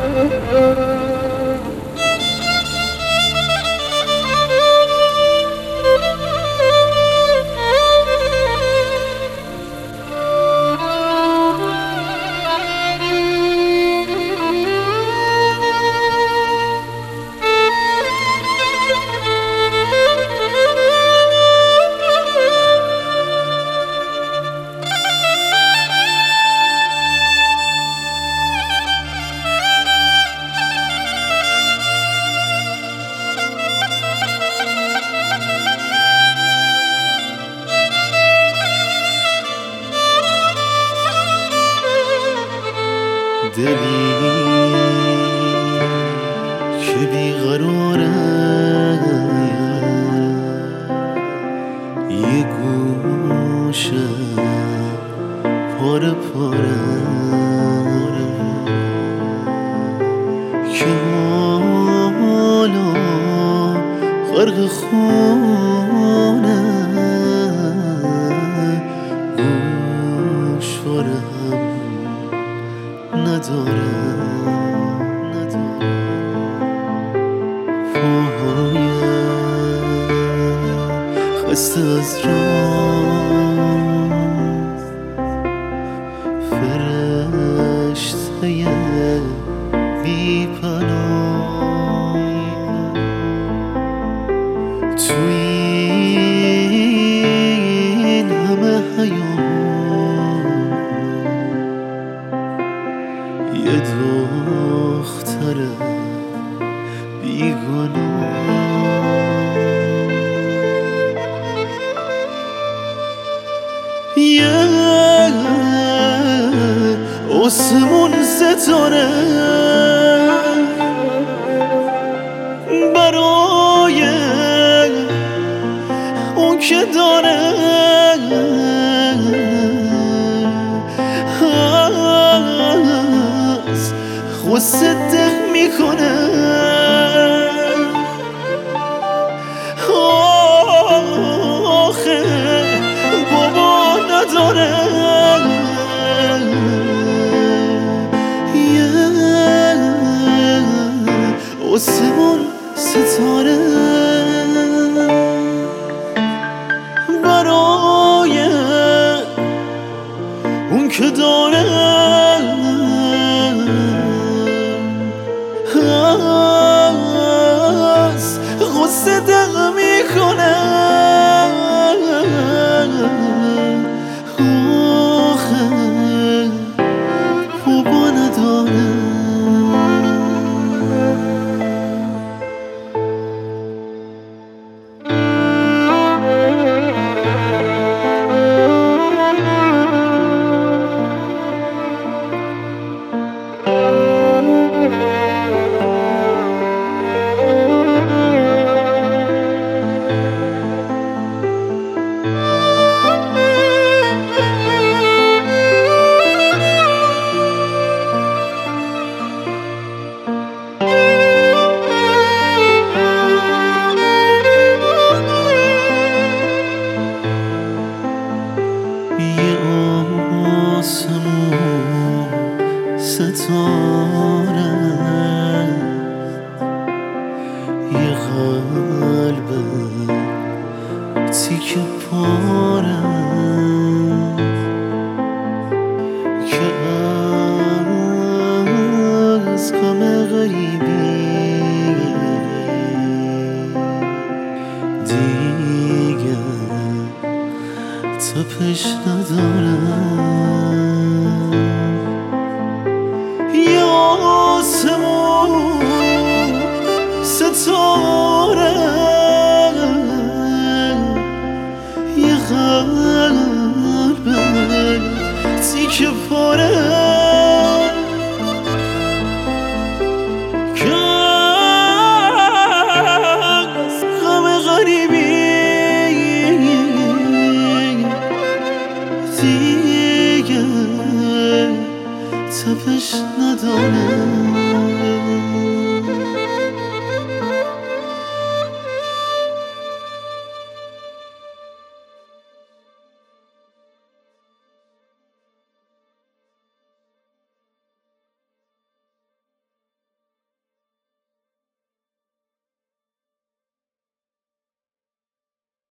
دلی که بیقراره یه گوشه پاره پاره که حالا غرق خونه گوشواره ندارم پاهای خسته از راه فرشته بی پناه توی این همه حیات یه دختر بیگناه یه آسمون ستاره برای اون که داره غصه دق میکنه آخه بابا نداره یه آسمون ستاره برای اون که داره غصه دق میکنه آخه بابا نداره ستاره یه قلب تیکه پاره که از غم غریبی دیگه تپش نداره آسمون ستاره یه قلب تیکه پاره